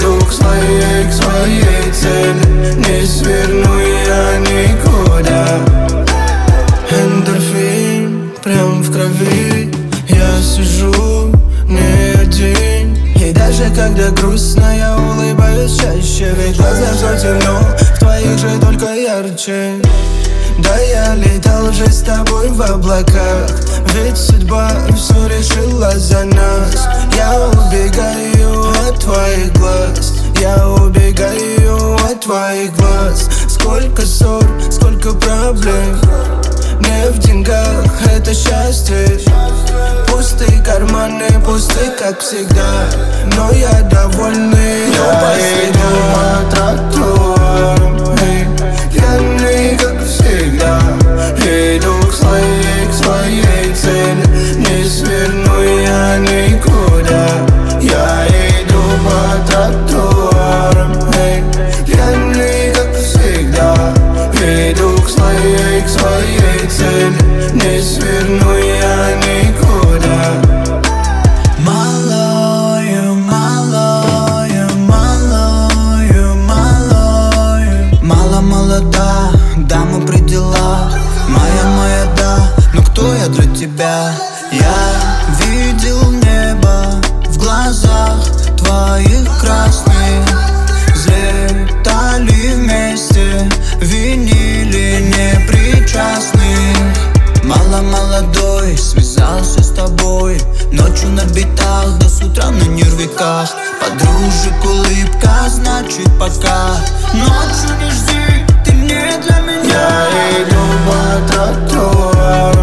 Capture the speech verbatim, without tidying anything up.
иду к своей, к своей цели. Не сверну я никуда. Эндорфин прям в крови. Я сижу не один. И даже когда грустно, я улыбаюсь чаще. Ведь в глазах все темно, в твоих же только ярче. Да, я летал же с тобой в облаках, ведь судьба все решила за нас. Я убегаю от твоих глаз, я убегаю от твоих глаз. Сколько ссор, сколько проблем, не в деньгах это счастье. Пустые карманы, пусты, как всегда, но я довольный. Я иду по тротуарам, пьяный, как всегда. Иду к своей, к своей цели. Не сверну я никуда. Я иду по тротуарам, пьяный, как всегда. Иду к своей, к своей цели. Не сверну я никуда. Малою, малою, малою, малою. Мало молода, дама при делах. Моя, моя, да, но кто я для тебя? Я видел небо в глазах твоих красных. Взлетали вместе, винили непричастных. Мало молодой, связался с тобой ночью на битах, до с утра на нервиках. Подружек улыбка, значит пока. Ночью не жди, ты не для меня. Я иду по тротуару,